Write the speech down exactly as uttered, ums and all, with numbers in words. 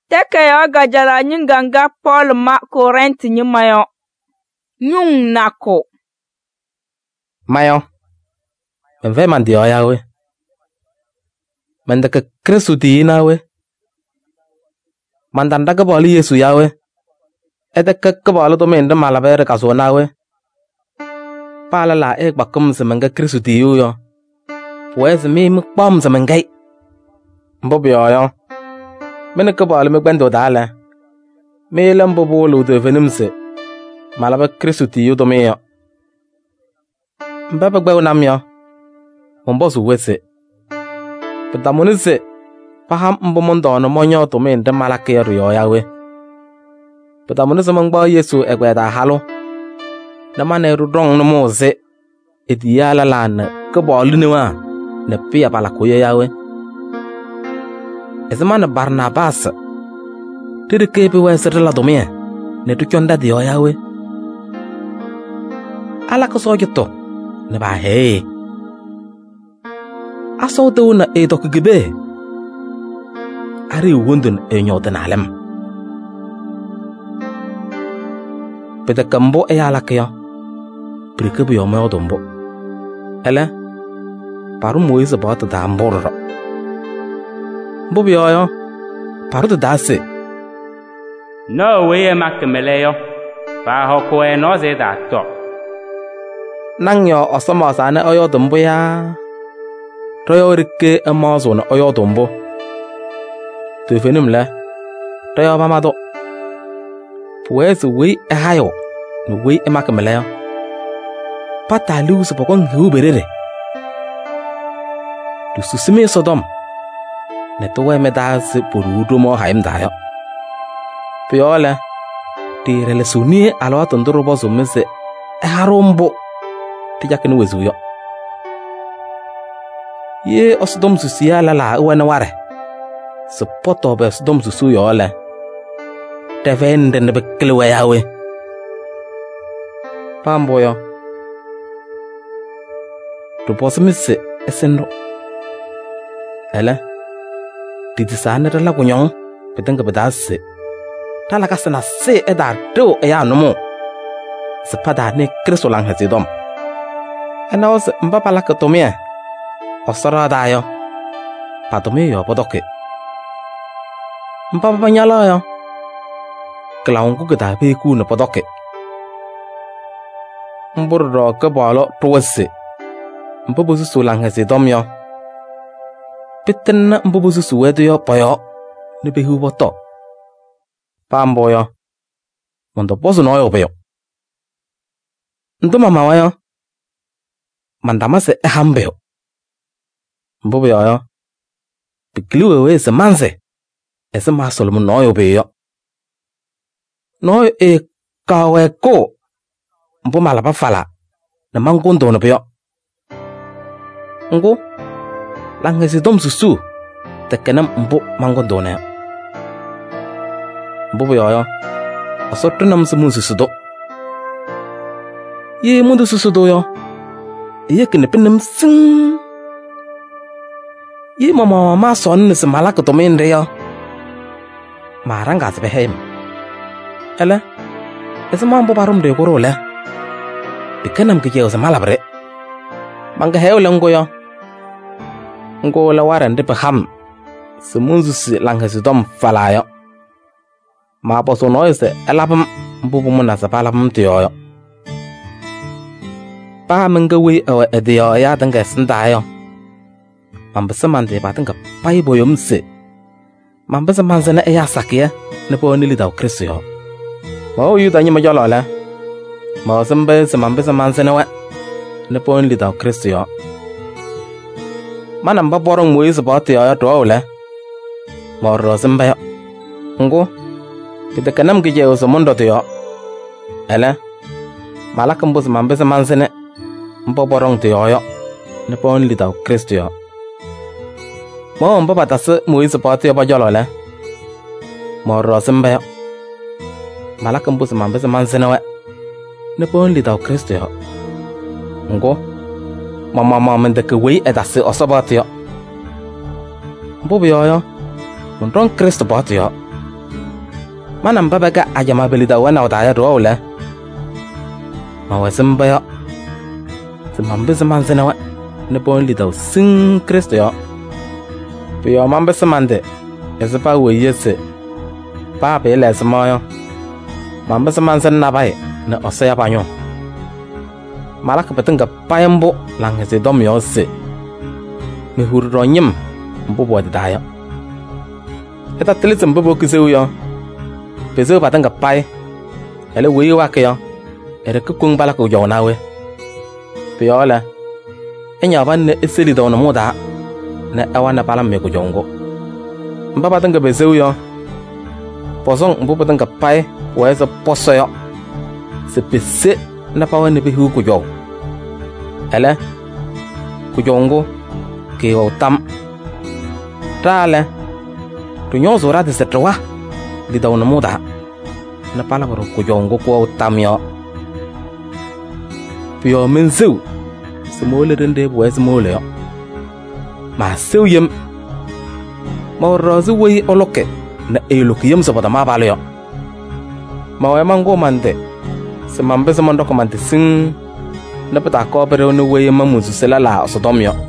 Teke yo gajala nyinganga Paul ma Korint nyimayo. Nyung nako. Mayo. Mve mandi yo yawe. Mendeke Kristu di inawe. Mandanda ke boli Yesu yawe. Edeke ke boli to mende malabere kaso nawe. Pala la ek bakum semenge Kristu di yo. Pues mi mukpom semenge. Mbobi yo yo. Mene ke boli mukbendo dale. Mele mbobo lo de venimse. Malabe Kristu di yo to me yo. Mbebe gbe unam yo. Mbosu wese. Petamunise. Paham mbomondo no monyo to me nde malake yo yo yawe. Petamunise mangba Yesu egbe da halo. Na mane rudrong no moze. Ediya la lan ke boli ni wa. Ne pia pala koye yawe. Ezemana Barnabas. Tiri kepe wa serla do me. Ne tu chonda di yo yawe. Ala ko so gito. Ne ba he. Aso to na e dok gibe. Ari wundun e nyoten alem. Peta kambo e ala kyo. Prikebu yo me odombo. Ele. Paru Moise bota da mboro. Bobi yo. Paru da se. No we makmeleyo. Pa hoko e no ze da to. Nang yo osoma sana oyo dombo ya. Toyo rike amazo na oyo dombo. Tu fenim la. Toyo mamado. Pues we e hayo. No we e makmeleyo. Pata lu so pokon huberere. Tu susimi Sodom. Ne to we me da se porudo mo haim da yo. Piola. Ti rele suni alo atondoro bozo mese. E harombo. Ti jakin wezu yo. Ye osdom susia la la uwana ware. Sepoto be osdom susu yo le. Te vende ne beklewe yawe. Pambo yo. Tu poso mese esendo. Ele. Titi sana la kunyong. Petenga bedase. Tala kasana se eda do e ya nomo. Sepada ne Kristo lang hasidom. Ana os mbapa la katomia. Osara dayo. Patome yo podoke. Mbapa nyala yo. Klaungu geda be ku na podoke. Mburo ke bolo tuwese. Mbobo su lang hasidom yo. Pitten mbobo su wedo yo poyo. Ne be hu boto. Pambo yo. Mondo poso no yo beyo. Ndo mama yo. Mandama se ehambeo. Mbobo yo yo. Pikliwe we se manse. Ese masolo mo no yo beyo. No e kawe ko. Mbo malapa fala. Na mangondo no beyo. Ngo. Langesi dom susu. Tekenam mbo mangondo na yo. Mbobo yo yo. Asotu nam se mun susu do. Ye mundu susu do yo. Ye kene penem sing. Ye mama mama son ne se malaka to mende yo. Maranga se behem. Ele. Ese mambo barum de koro le. Bikanam ke yo se malabre. Manga hew lengo yo. Ngo la waran de beham. Se munzu si langha se dom fala yo. Ma poso noise elapam mbubu muna sa palapam tiyo. Pa menga we awa ediyo ya tanga sindayo. Mambasa mande ba tanga pai boyom se. Mambasa manzana eya sakia ne po nili daw Kristo yo. Ma yu danyi ma jolo la. Ma sembe se mambasa manzana wa ne po nili daw Kristo yo. Mana mba borong Moise ba tiyo ya to la. Ma ro sembe yo. Ngo kita kanam ke jauh semundo tu yo. Ele. Malah kembus mampir semansene. Empo borong tu yo yo. Nepon lidau Kristo yo. Mau empo batas Moise seperti apa jalo le. Mau rosembe yo. Malah kembus mampir semansene we. Nepon lidau Kristo yo. Ngo. Mama mama mendeke we edasi osobati yo. Empo biyo yo. Mendong Kristo bati yo. Mana mbabaga ajama belida wana wadaya do wala. Ma wasimba yo. Semambe semanzena wa. Ne bon lida sing Kristo yo. Piyo mambe semande. Esepa we yese. Pa pe le semayo. Mambe semanzen nabai ne osaya panyo. Malak betenga payambo lang se dom yo se. Me hurro nyim mbo bo daya. Eta telis mbo bo kiseu yo. Pezo batanga pai. Ele we wa ke yo. Ere kukung bala ko yo nawe. Piyo la. Enya ban ne eseli do no moda. Na awana bala me ko jongo. Mba batanga bezeu yo. Posong mbo batanga pai wa esa poso yo. Se pese na pawa ne be hu ko jo. Ele ko jongo ke o tam. Tale. Tu nyozo ra de setwa. Di daw na muda. Na pala baro ko jongo ko o tam yo. Piyo menzu. Semole rende bo semole yo. Ma seu yem. Ma rozu we oloke na eloke yem so bada ma balo yo. Ma we mango mande. Se mambe se mando komante sing na peta ko bere no we mamuzu sela la so dom yo.